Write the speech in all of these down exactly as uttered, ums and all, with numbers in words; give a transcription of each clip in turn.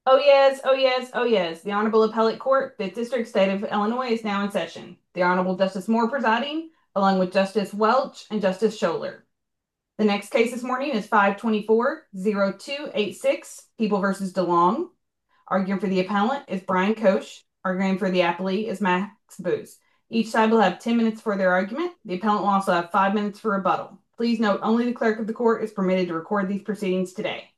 Oh yes, oh yes, oh yes. The Honorable Appellate Court, Fifth District, State of Illinois is now in session. The Honorable Justice Moore presiding, along with Justice Welch and Justice Scholar. The next case this morning is five twenty-four oh two eighty-six, People versus DeLong. Arguing for the appellant is Brian Koch. Arguing for the appellee is Max Booth. Each side will have ten minutes for their argument. The appellant will also have five minutes for rebuttal. Please note only the clerk of the court is permitted to record these proceedings today.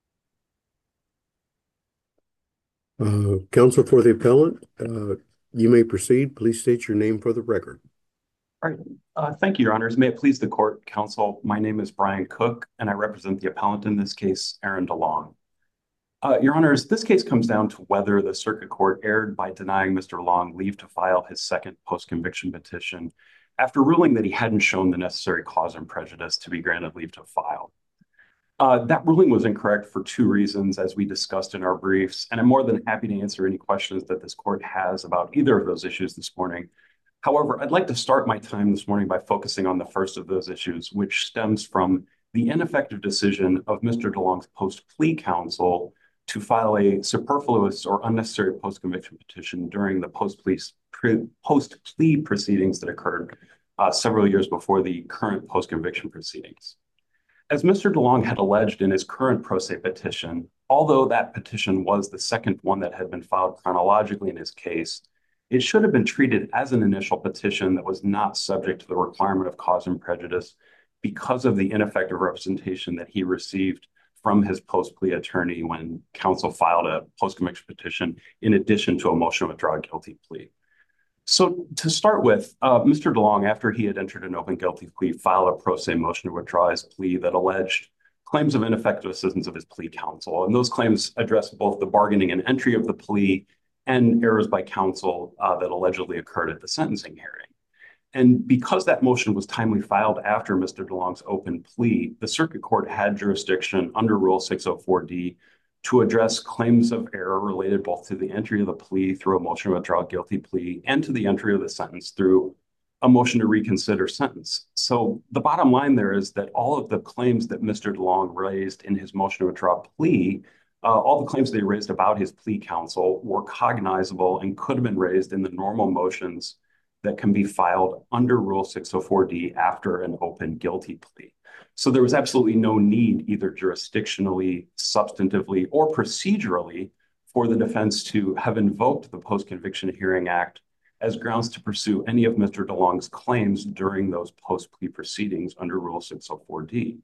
Uh, counsel for the appellant, uh, you may proceed. Please state your name for the record. All right. Uh, thank you, Your Honors. May it please the court, counsel, my name is Brian Cook, and I represent the appellant in this case, Aaron DeLong. Uh, Your Honors, this case comes down to whether the circuit court erred by denying Mister Long leave to file his second post-conviction petition after ruling that he hadn't shown the necessary cause and prejudice to be granted leave to file. Uh, that ruling was incorrect for two reasons, as we discussed in our briefs, and I'm more than happy to answer any questions that this court has about either of those issues this morning. However, I'd like to start my time this morning by focusing on the first of those issues, which stems from the ineffective decision of Mister DeLong's post-plea counsel to file a superfluous or unnecessary post-conviction petition during the post-plea post-plea proceedings that occurred uh, several years before the current post-conviction proceedings. As Mister DeLong had alleged in his current pro se petition, although that petition was the second one that had been filed chronologically in his case, it should have been treated as an initial petition that was not subject to the requirement of cause and prejudice because of the ineffective representation that he received from his post-plea attorney when counsel filed a post-conviction petition in addition to a motion to withdraw a guilty plea. So to start with, uh, Mister DeLong, after he had entered an open guilty plea, filed a pro se motion to withdraw his plea that alleged claims of ineffective assistance of his plea counsel. And those claims address both the bargaining and entry of the plea and errors by counsel uh, that allegedly occurred at the sentencing hearing. And because that motion was timely filed after Mister DeLong's open plea, the circuit court had jurisdiction under Rule six oh four D to address claims of error related both to the entry of the plea through a motion to withdraw a guilty plea and to the entry of the sentence through a motion to reconsider sentence. So the bottom line there is that all of the claims that Mister DeLong raised in his motion to withdraw a plea, uh, all the claims they raised about his plea counsel were cognizable and could have been raised in the normal motions that can be filed under Rule six oh four D after an open guilty plea. So there was absolutely no need, either jurisdictionally, substantively, or procedurally, for the defense to have invoked the Post-Conviction Hearing Act as grounds to pursue any of Mister DeLong's claims during those post-plea proceedings under Rule six oh four D.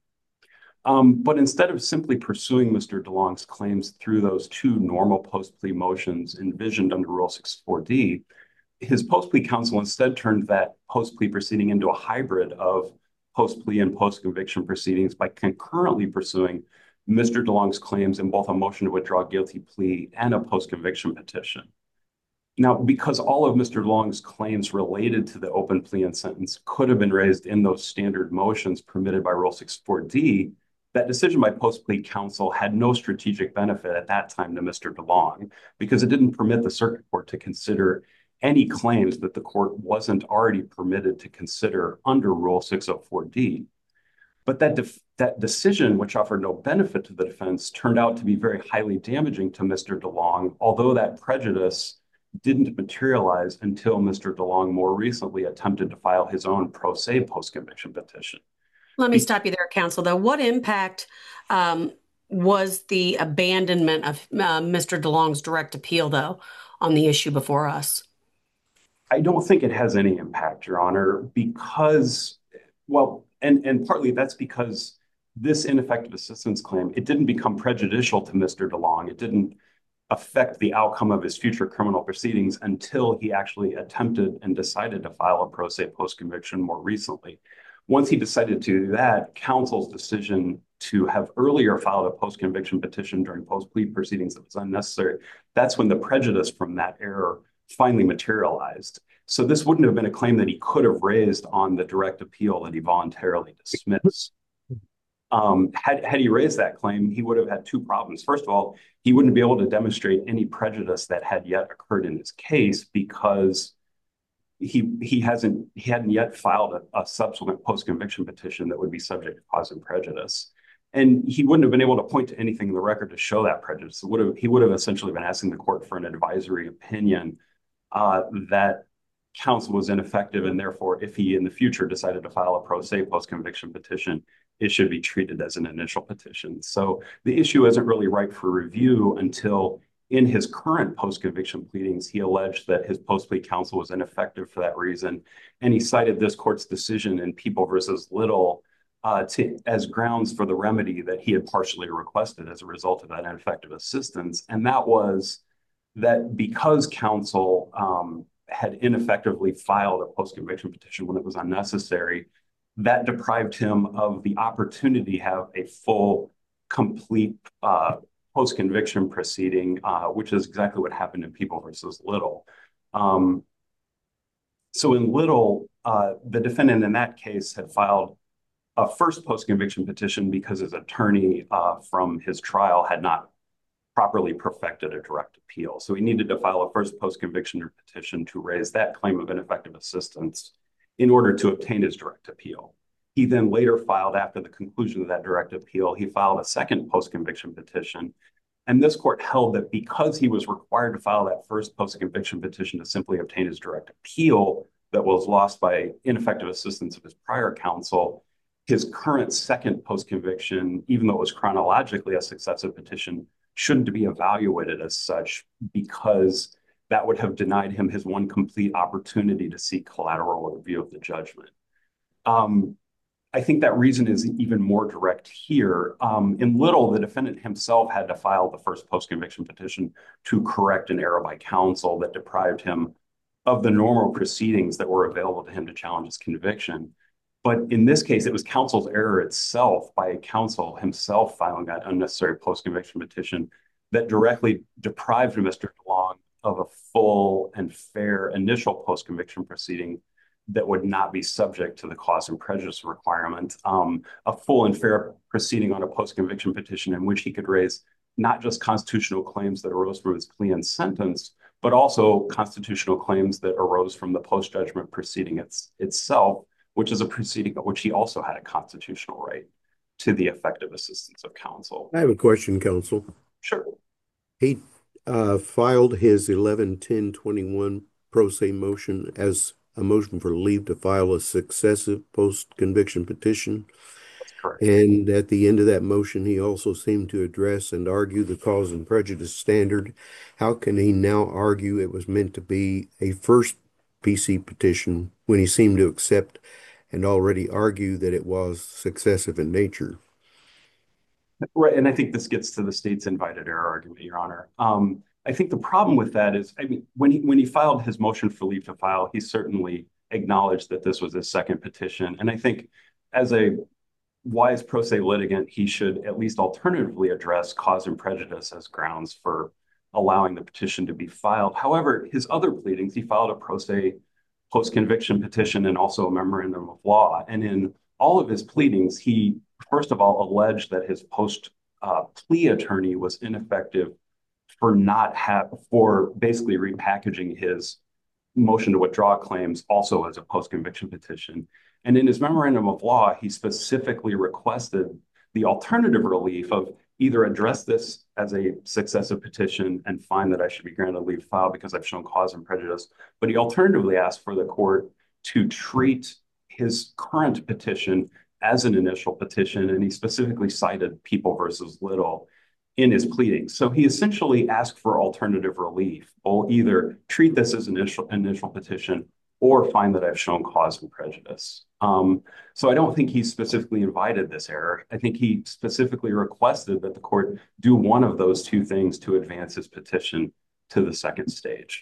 Um, but instead of simply pursuing Mister DeLong's claims through those two normal post-plea motions envisioned under Rule six oh four D, his post-plea counsel instead turned that post-plea proceeding into a hybrid of post-plea and post-conviction proceedings by concurrently pursuing Mister DeLong's claims in both a motion to withdraw a guilty plea and a post-conviction petition. Now, because all of Mister DeLong's claims related to the open plea and sentence could have been raised in those standard motions permitted by Rule six oh four D, that decision by post-plea counsel had no strategic benefit at that time to Mister DeLong because it didn't permit the circuit court to consider any claims that the court wasn't already permitted to consider under Rule six oh four D. But that, def- that decision, which offered no benefit to the defense, turned out to be very highly damaging to Mister DeLong, although that prejudice didn't materialize until Mister DeLong more recently attempted to file his own pro se post-conviction petition. Let me stop you there, counsel, though. What impact um, was the abandonment of uh, Mister DeLong's direct appeal, though, on the issue before us? I don't think it has any impact, Your Honor, because, well, and, and partly that's because this ineffective assistance claim, it didn't become prejudicial to Mister DeLong. It didn't affect the outcome of his future criminal proceedings until he actually attempted and decided to file a pro se post-conviction more recently. Once he decided to do that, counsel's decision to have earlier filed a post-conviction petition during post-plea proceedings that was unnecessary, that's when the prejudice from that error finally materialized. So this wouldn't have been a claim that he could have raised on the direct appeal that he voluntarily dismissed. Um, had, had he raised that claim, he would have had two problems. First of all, he wouldn't be able to demonstrate any prejudice that had yet occurred in his case because he he hasn't he hadn't yet filed a, a subsequent post-conviction petition that would be subject to cause and prejudice. And he wouldn't have been able to point to anything in the record to show that prejudice. It would have, he would have essentially been asking the court for an advisory opinion uh, that counsel was ineffective, and therefore, if he in the future decided to file a pro se post-conviction petition, it should be treated as an initial petition. So the issue isn't really ripe for review until in his current post-conviction pleadings, he alleged that his post-plea counsel was ineffective for that reason. And he cited this court's decision in People versus Little uh, to, as grounds for the remedy that he had partially requested as a result of that ineffective assistance. And that was that because counsel um, had ineffectively filed a post-conviction petition when it was unnecessary, that deprived him of the opportunity to have a full, complete uh, post-conviction proceeding, uh, which is exactly what happened in People versus Little. Um, so in Little, uh, the defendant in that case had filed a first post-conviction petition because his attorney uh, from his trial had not properly perfected a direct appeal. So he needed to file a first post-conviction petition to raise that claim of ineffective assistance in order to obtain his direct appeal. He then later filed, after the conclusion of that direct appeal, he filed a second post-conviction petition. And this court held that because he was required to file that first post-conviction petition to simply obtain his direct appeal that was lost by ineffective assistance of his prior counsel, his current second post-conviction, even though it was chronologically a successive petition, shouldn't be evaluated as such because that would have denied him his one complete opportunity to seek collateral review of the judgment. Um, I think that reason is even more direct here. Um, in Little, the defendant himself had to file the first post-conviction petition to correct an error by counsel that deprived him of the normal proceedings that were available to him to challenge his conviction. But in this case, it was counsel's error itself by counsel himself filing that unnecessary post-conviction petition that directly deprived Mister DeLong of a full and fair initial post-conviction proceeding that would not be subject to the cause and prejudice requirement, um, a full and fair proceeding on a post-conviction petition in which he could raise not just constitutional claims that arose from his plea and sentence, but also constitutional claims that arose from the post-judgment proceeding it's, itself, which is a proceeding at which he also had a constitutional right to the effective assistance of counsel. I have a question, counsel. Sure. He uh, filed his eleven ten twenty-one pro se motion as a motion for leave to file a successive post-conviction petition. That's correct. And at the end of that motion, he also seemed to address and argue the cause and prejudice standard. How can he now argue it was meant to be a first P C petition when he seemed to accept and already argue that it was successive in nature? Right, and I think this gets to the state's invited error argument, Your Honor. Um, I think the problem with that is, I mean, when he when he filed his motion for leave to file, he certainly acknowledged that this was his second petition. And I think as a wise pro se litigant, he should at least alternatively address cause and prejudice as grounds for allowing the petition to be filed. However, his other pleadings, he filed a pro se post-conviction petition and also a memorandum of law. And in all of his pleadings, he first of all alleged that his post uh, plea attorney was ineffective for not have for basically repackaging his motion to withdraw claims also as a post-conviction petition. And in his memorandum of law, he specifically requested the alternative relief of either address this as a successive petition and find that I should be granted leave to file because I've shown cause and prejudice. But he alternatively asked for the court to treat his current petition as an initial petition, and he specifically cited People versus Little in his pleadings. So he essentially asked for alternative relief, or either treat this as an initial, initial petition or find that I've shown cause and prejudice. Um, so I don't think he specifically invited this error. I think he specifically requested that the court do one of those two things to advance his petition to the second stage.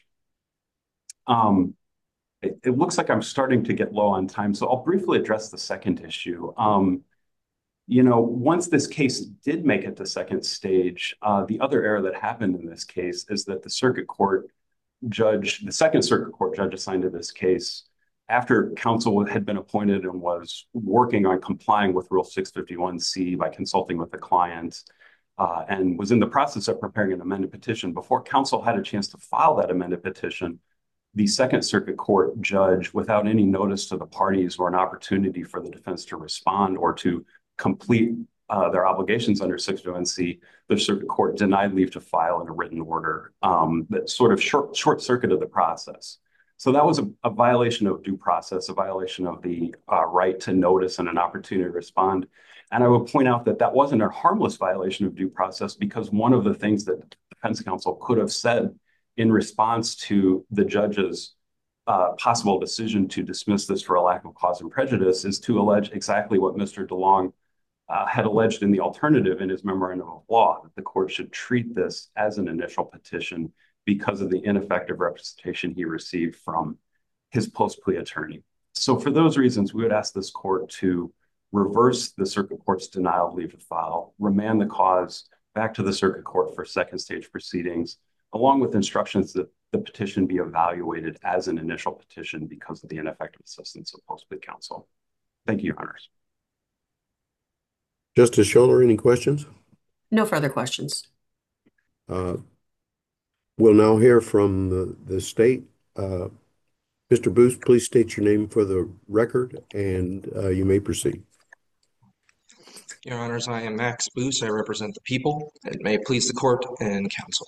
Um, it, it looks like I'm starting to get low on time, so I'll briefly address the second issue. Um, you know, once this case did make it to second stage, uh, the other error that happened in this case is that the circuit court judge, the second circuit court judge assigned to this case, after counsel had been appointed and was working on complying with Rule six fifty-one C by consulting with the client, uh, and was in the process of preparing an amended petition, before counsel had a chance to file that amended petition, the second circuit court judge, without any notice to the parties or an opportunity for the defense to respond or to complete uh, their obligations under six oh one C, the circuit court denied leave to file in a written order um, that sort of short, short circuited the process. So that was a, a violation of due process, a violation of the uh, right to notice and an opportunity to respond. And I would point out that that wasn't a harmless violation of due process, because one of the things that the defense counsel could have said in response to the judge's uh, possible decision to dismiss this for a lack of cause and prejudice is to allege exactly what Mister DeLong uh, had alleged in the alternative in his memorandum of law, that the court should treat this as an initial petition because of the ineffective representation he received from his post-plea attorney. So for those reasons, we would ask this court to reverse the circuit court's denial of leave to file, remand the cause back to the circuit court for second stage proceedings, along with instructions that the petition be evaluated as an initial petition because of the ineffective assistance of post-plea counsel. Thank you, Your Honors. Justice Scholar, any questions? No further questions. Uh, we'll now hear from the, the state. Uh, Mister Booth, please state your name for the record, and uh, you may proceed. Your Honors, I am Max Booth. I represent the people, and may it please the court and counsel.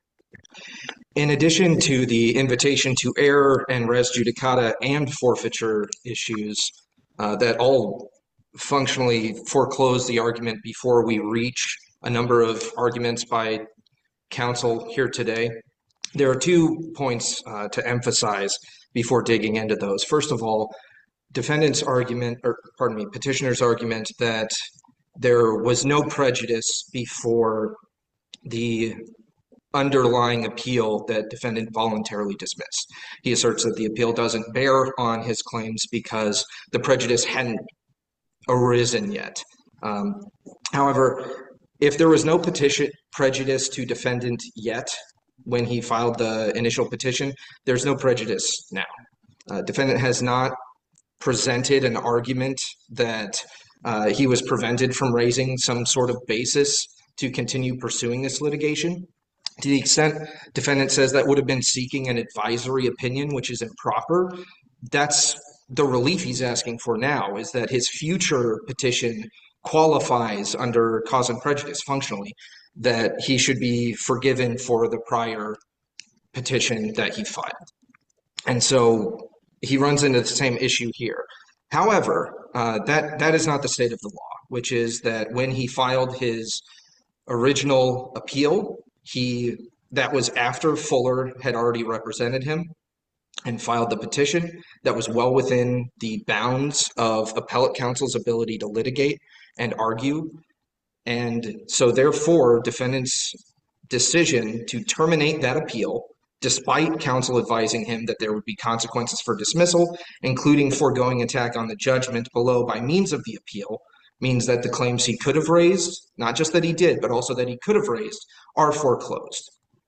In addition to the invitation to error and res judicata and forfeiture issues uh, that all functionally foreclose the argument before we reach a number of arguments by counsel here today, there are two points uh, to emphasize before digging into those. First of all, defendant's argument, or pardon me, petitioner's argument that there was no prejudice before the underlying appeal that defendant voluntarily dismissed. He asserts that the appeal doesn't bear on his claims because the prejudice hadn't arisen yet. Um, however, if there was no petition prejudice to defendant yet when he filed the initial petition, there's no prejudice now. Uh, defendant has not presented an argument that uh, he was prevented from raising some sort of basis to continue pursuing this litigation. To the extent defendant says that would have been seeking an advisory opinion, which is improper, that's the relief he's asking for now, is that his future petition qualifies under cause and prejudice functionally, that he should be forgiven for the prior petition that he filed. And so he runs into the same issue here. However, uh, that, that is not the state of the law, which is that when he filed his original appeal, he that was after Fuller had already represented him and filed the petition. That was well within the bounds of appellate counsel's ability to litigate and argue. And so therefore, defendant's decision to terminate that appeal, despite counsel advising him that there would be consequences for dismissal, including foregoing attack on the judgment below by means of the appeal, means that the claims he could have raised, not just that he did, but also that he could have raised, are foreclosed.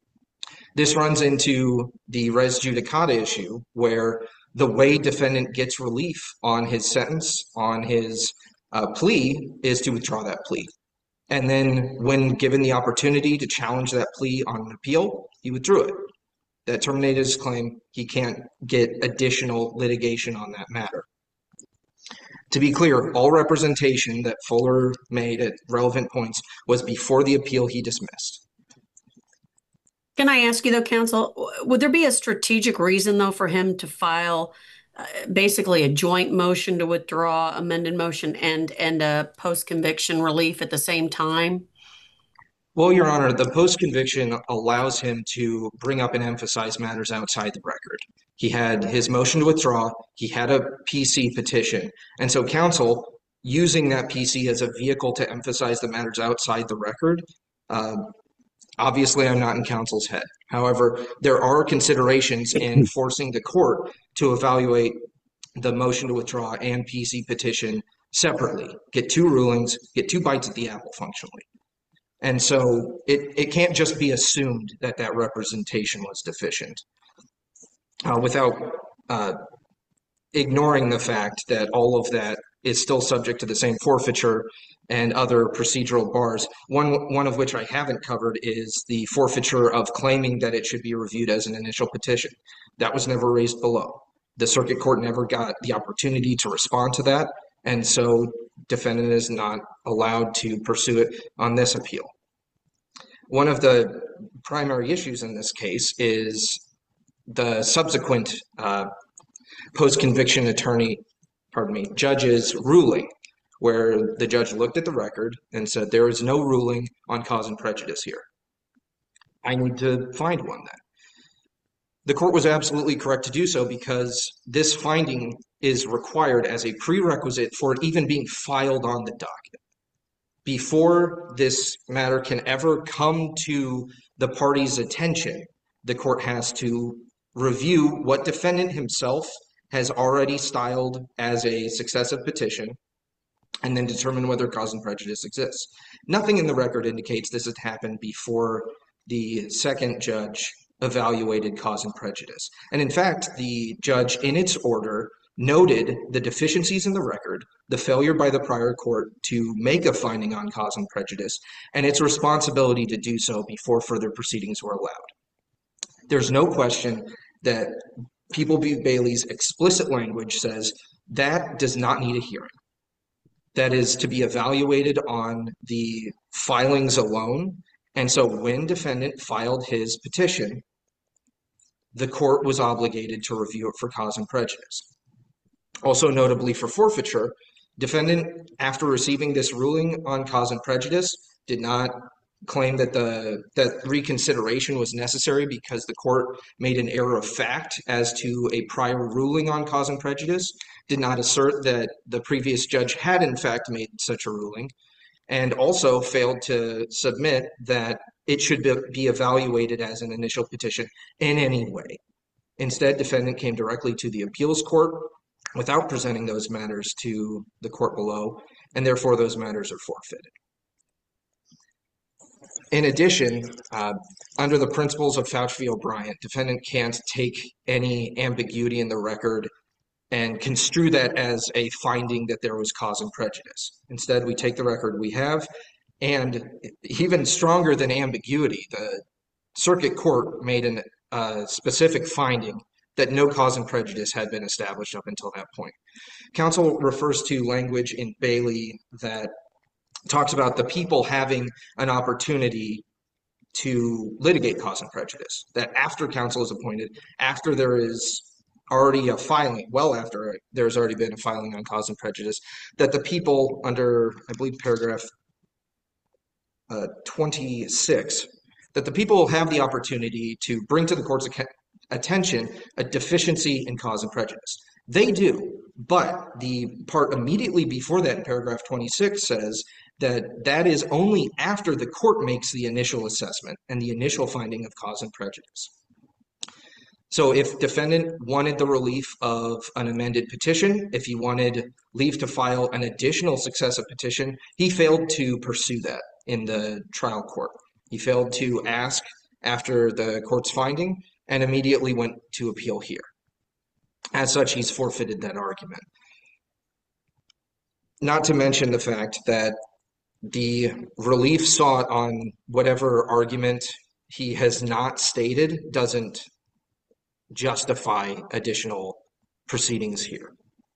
This runs into the res judicata issue, where the way defendant gets relief on his sentence, on his uh, plea, is to withdraw that plea. And then when given the opportunity to challenge that plea on an appeal, he withdrew it. That terminated his claim. He can't get additional litigation on that matter. To be clear, all representation that Fuller made at relevant points was before the appeal he dismissed. Can I ask you though, counsel, would there be a strategic reason though for him to file uh, basically a joint motion to withdraw, amended motion, and, and a post-conviction relief at the same time? Well, Your Honor, the post-conviction allows him to bring up and emphasize matters outside the record. He had his motion to withdraw, he had a P C petition, and so counsel, using that P C as a vehicle to emphasize the matters outside the record, uh, obviously I'm not in counsel's head. However, there are considerations in forcing the court to evaluate the motion to withdraw and P C petition separately, get two rulings, get two bites at the apple functionally. And so it, it can't just be assumed that that representation was deficient uh, without uh, ignoring the fact that all of that is still subject to the same forfeiture and other procedural bars, one, one of which I haven't covered is the forfeiture of claiming that it should be reviewed as an initial petition. That was never raised below. The circuit court never got the opportunity to respond to that, And so defendant is not allowed to pursue it on this appeal. One of the primary issues in this case is the subsequent uh, post-conviction attorney, pardon me, judge's ruling, where the judge looked at the record and said, there is no ruling on cause and prejudice here. I need to find one then. The court was absolutely correct to do so because this finding is required as a prerequisite for it even being filed on the docket. Before this matter can ever come to the party's attention, the court has to review what defendant himself has already styled as a successive petition and then determine whether cause and prejudice exists. Nothing in the record indicates this had happened before the second judge evaluated cause and prejudice. And in fact, the judge in its order noted the deficiencies in the record, the failure by the prior court to make a finding on cause and prejudice, and its responsibility to do so before further proceedings were allowed. There's no question that People v. Bailey's explicit language says that does not need a hearing. That is to be evaluated on the filings alone. And so when defendant filed his petition, the court was obligated to review it for cause and prejudice. Also notably for forfeiture, defendant, after receiving this ruling on cause and prejudice, did not claim that the that reconsideration was necessary because the court made an error of fact as to a prior ruling on cause and prejudice, did not assert that the previous judge had in fact made such a ruling, and also failed to submit that it should be, be evaluated as an initial petition in any way. Instead, defendant came directly to the appeals court without presenting those matters to the court below, and therefore those matters are forfeited. In addition, uh, under the principles of Fouch v. O'Brien, defendant can't take any ambiguity in the record and construe that as a finding that there was cause and prejudice. Instead, we take the record we have, and even stronger than ambiguity, the circuit court made a uh, specific finding that no cause and prejudice had been established up until that point. Counsel refers to language in Bailey that talks about the people having an opportunity to litigate cause and prejudice, that after counsel is appointed, after there is already a filing, well after there's already been a filing on cause and prejudice, that the people under, I believe, paragraph uh, twenty-six, that the people have the opportunity to bring to the court's attention a deficiency in cause and prejudice. They do, but the part immediately before that in paragraph twenty-six says that that is only after the court makes the initial assessment and the initial finding of cause and prejudice. So if defendant wanted the relief of an amended petition, if he wanted leave to file an additional successive petition, he failed to pursue that in the trial court. He failed to ask after the court's finding and immediately went to appeal here. As such, he's forfeited that argument. Not to mention the fact that the relief sought on whatever argument he has not stated doesn't justify additional proceedings here.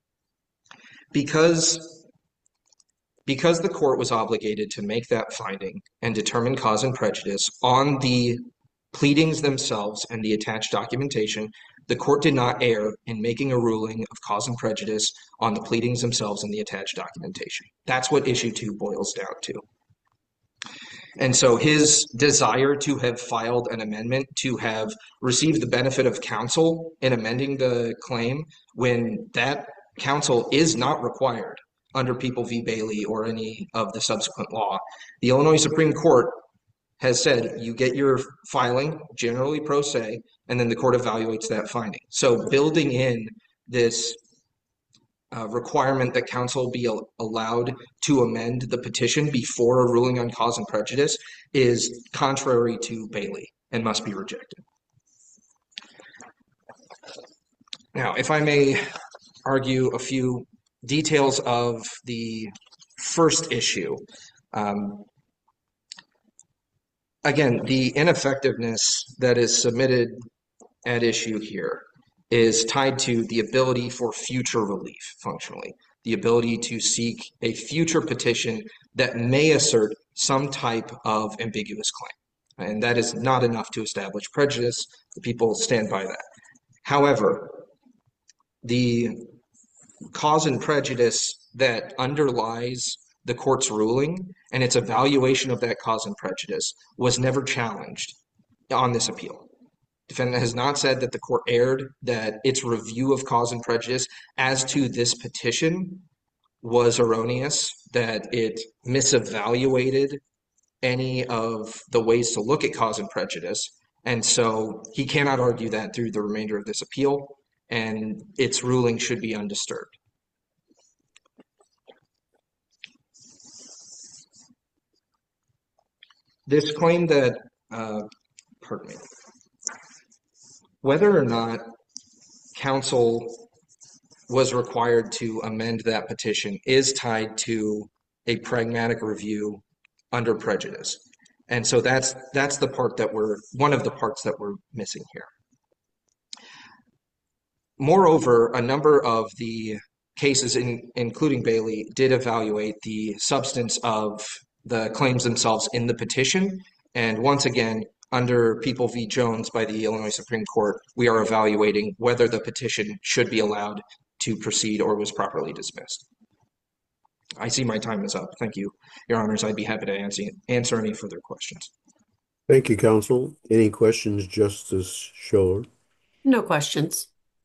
Because, because the court was obligated to make that finding and determine cause and prejudice on the pleadings themselves and the attached documentation, the court did not err in making a ruling of cause and prejudice on the pleadings themselves and the attached documentation. That's what issue two boils down to. And so his desire to have filed an amendment, to have received the benefit of counsel in amending the claim when that counsel is not required under People v. Bailey or any of the subsequent law. The Illinois Supreme Court has said you get your filing, generally pro se, and then the court evaluates that finding. So building in this uh, requirement that counsel be al- allowed to amend the petition before a ruling on cause and prejudice is contrary to Bailey and must be rejected. Now, if I may argue a few details of the first issue. Um, Again, the ineffectiveness that is submitted at issue here is tied to the ability for future relief, functionally. The the ability to seek a future petition that may assert some type of ambiguous claim. And that is not enough to establish prejudice. The people stand by that. However, the cause and prejudice that underlies the court's ruling and its evaluation of that cause and prejudice was never challenged on this appeal. Defendant has not said that the court erred, that its review of cause and prejudice as to this petition was erroneous, that it misevaluated any of the ways to look at cause and prejudice. And so he cannot argue that through the remainder of this appeal, and its ruling should be undisturbed. This claim that, uh, pardon me, whether or not counsel was required to amend that petition is tied to a pragmatic review under prejudice. And so that's that's the part that we're, one of the parts that we're missing here. Moreover, a number of the cases, in, including Bailey, did evaluate the substance of the claims themselves in the petition. And once again, under People v. Jones by the Illinois Supreme Court, we are evaluating whether the petition should be allowed to proceed or was properly dismissed. I see my time is up. Thank you, Your Honors. I'd be happy to answer, answer any further questions. Thank you, counsel. Any questions, Justice Scholar? No questions.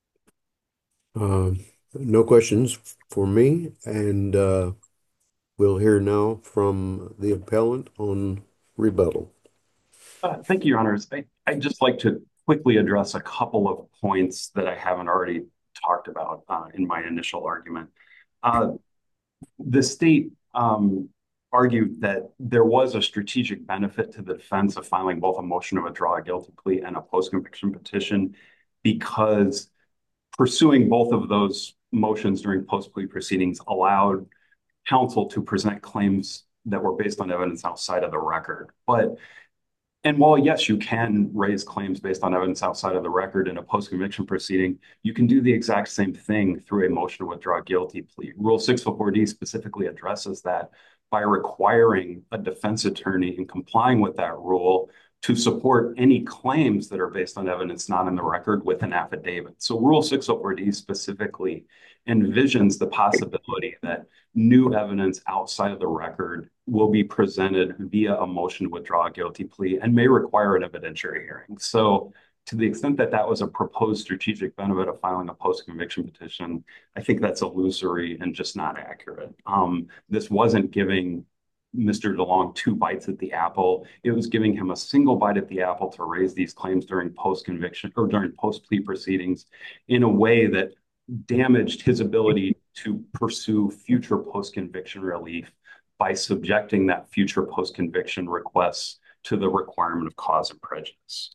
Um, no questions for me, and uh, we'll hear now from the appellant on rebuttal. Uh, thank you, Your Honors. I, I'd just like to quickly address a couple of points that I haven't already talked about uh, in my initial argument. Uh, the state um, argued that there was a strategic benefit to the defense of filing both a motion to withdraw a guilty plea and a post-conviction petition because pursuing both of those motions during post-plea proceedings allowed counsel to present claims that were based on evidence outside of the record. But And while, yes, you can raise claims based on evidence outside of the record in a post-conviction proceeding, you can do the exact same thing through a motion to withdraw a guilty plea. Rule six oh four D specifically addresses that by requiring a defense attorney in complying with that rule to support any claims that are based on evidence not in the record with an affidavit. So Rule six oh four D specifically envisions the possibility that new evidence outside of the record will be presented via a motion to withdraw a guilty plea and may require an evidentiary hearing. So to the extent that that was a proposed strategic benefit of filing a post-conviction petition, I think that's illusory and just not accurate. Um, this wasn't giving Mister DeLong two bites at the apple. It was giving him a single bite at the apple to raise these claims during post-conviction or during post-plea proceedings in a way that damaged his ability to pursue future post-conviction relief by subjecting that future post-conviction requests to the requirement of cause and prejudice.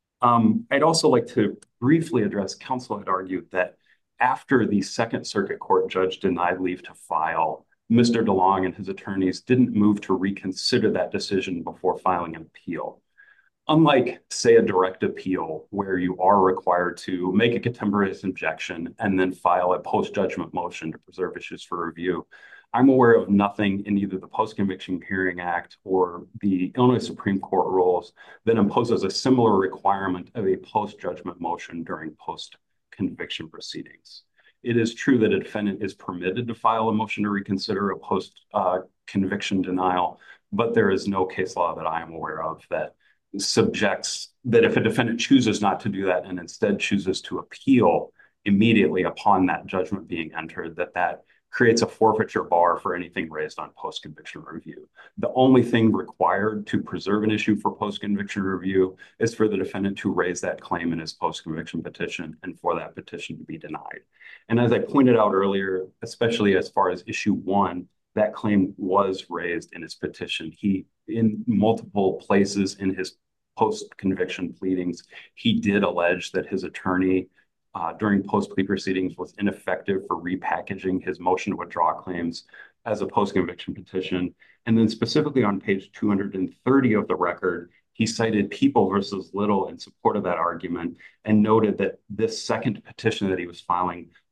Um, I'd also like to briefly address, counsel had argued that after the Second Circuit Court judge denied leave to file, Mister DeLong and his attorneys didn't move to reconsider that decision before filing an appeal. Unlike, say, a direct appeal, where you are required to make a contemporaneous objection and then file a post-judgment motion to preserve issues for review, I'm aware of nothing in either the Post-Conviction Hearing Act or the Illinois Supreme Court rules that imposes a similar requirement of a post-judgment motion during post-conviction proceedings. It is true that a defendant is permitted to file a motion to reconsider a post-conviction denial, but there is no case law that I am aware of that subjects that if a defendant chooses not to do that and instead chooses to appeal immediately upon that judgment being entered, that that creates a forfeiture bar for anything raised on post-conviction review. The only thing required to preserve an issue for post-conviction review is for the defendant to raise that claim in his post-conviction petition and for that petition to be denied. And as I pointed out earlier, especially as far as issue one, that claim was raised in his petition. He, in multiple places in his post-conviction pleadings, he did allege that his attorney uh, during post-plea proceedings was ineffective for repackaging his motion to withdraw claims as a post-conviction petition. And then specifically on page two hundred thirty of the record, he cited People versus Little in support of that argument and noted that this second petition that he was filing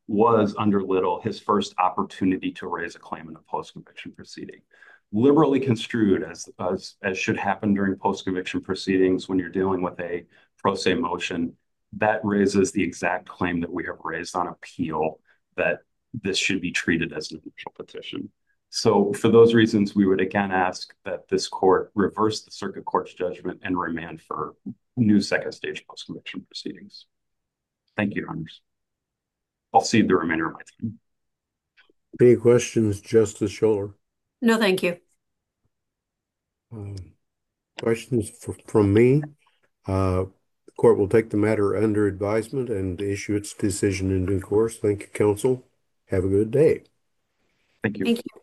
was under Little his first opportunity to raise a claim in a post-conviction proceeding. Liberally construed, as, as, as should happen during post-conviction proceedings when you're dealing with a pro se motion, that raises the exact claim that we have raised on appeal, that this should be treated as an initial petition. So for those reasons, we would again ask that this court reverse the circuit court's judgment and remand for new second stage post-conviction proceedings. Thank you, Your Honors. I'll cede the remainder of my time. Any questions, Justice Scholar? No, thank you. Um, questions for, from me? Uh, the court will take the matter under advisement and issue its decision in due course. Thank you, counsel. Have a good day. Thank you. Thank you.